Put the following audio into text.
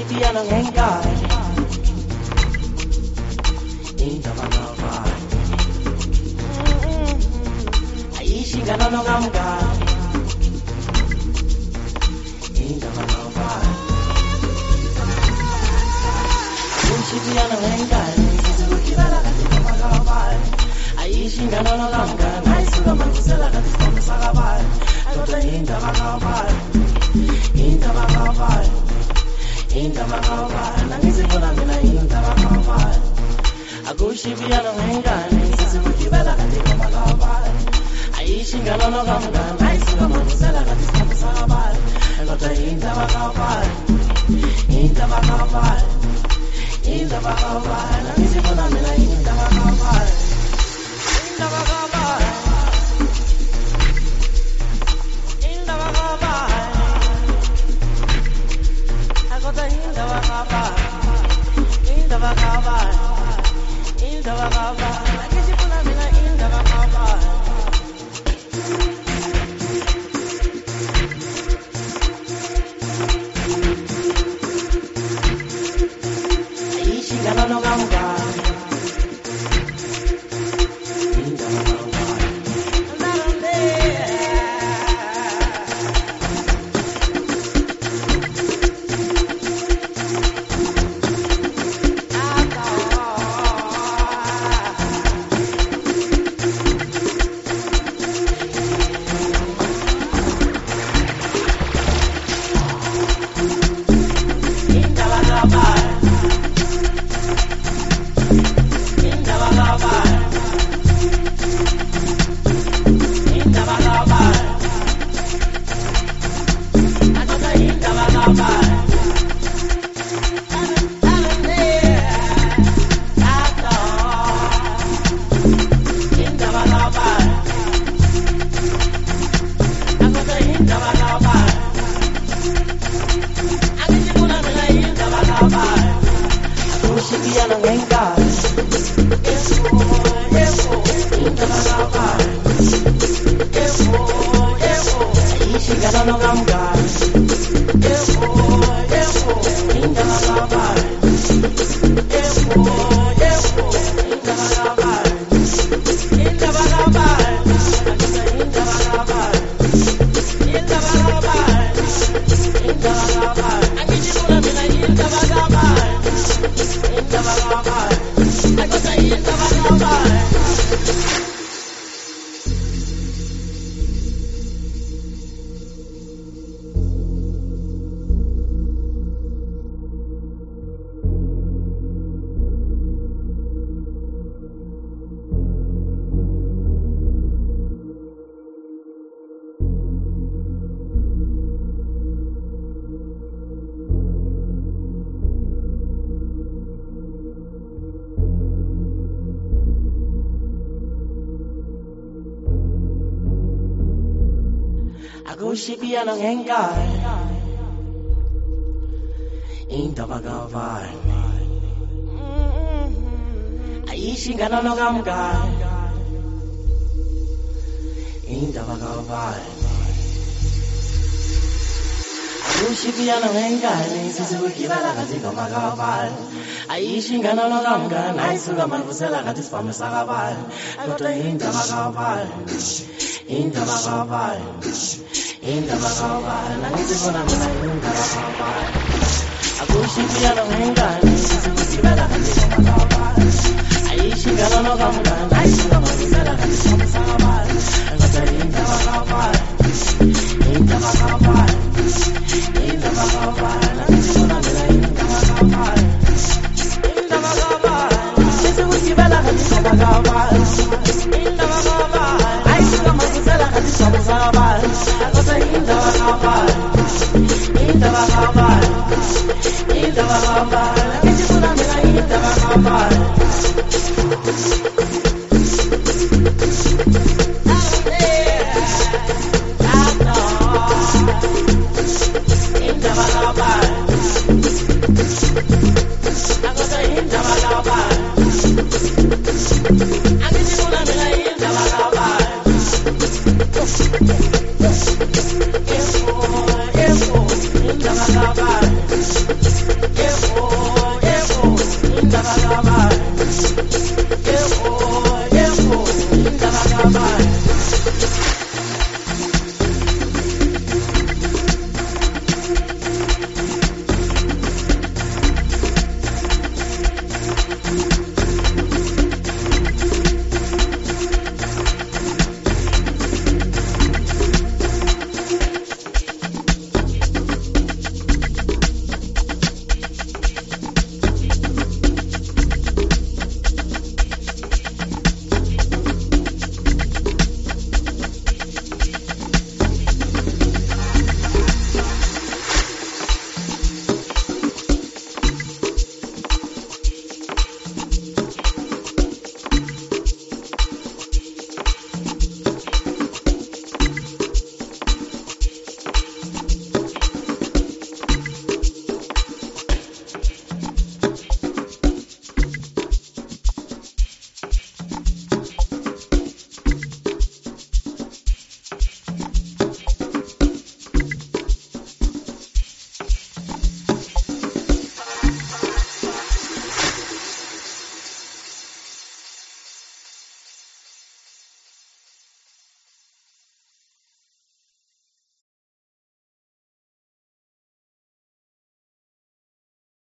Akushipiano ngenkayi indaba kabayi ayishingana nokamkayi indaba kabayi Akushipiano ngenkayi sizukibala kati indaba kabayi ayishingana nokamkayi ayisuka mangisela kati sifamba sakabayi kodwa indaba kabayi indaba kabayi indaba kabayi nangizibona mina indaba kabayi Akushipiano ngengane sizukibala kati indaba kabayi ayishingana nokamkayi ayisuka mangisela kati sifamba sakabayi kodwa indaba kabayi indaba kabayi indaba kabayi nangizibona mina indaba kabayi indaba kabayi indaba kabayi agota indaba kabayi indaba kabayi indaba kabayi nangizibona mina indaba kabayi ayishingana nokamkayi Akushipiano ngenkayi indaba kabayi ayishingana nokamkayi indaba kabayi indaba kabayi indaba kabayi indaba kabayi indaba kabayi indaba kabayi angijibula mina indaba kabayi indaba kabayi agota indaba kabayi Akushipiano ngenkayi indaba kabayi ayishingana nokamkayi indaba kabayi Akushipiano ngenkayi sizukibala kati indaba kabayi ayishingana nokamkayi ayisuka mangisela kati sifamba sakabayi kodwa indaba kabayi indaba kabayi indaba kabayi nangizibona mina indaba kabayi Akushipiano ngenkayi sizukibala kati indaba kabayi ayishingana nokamkayi ayisuka mangisela kati sifamba sakabayi kodwa indaba kabayi indaba kabayi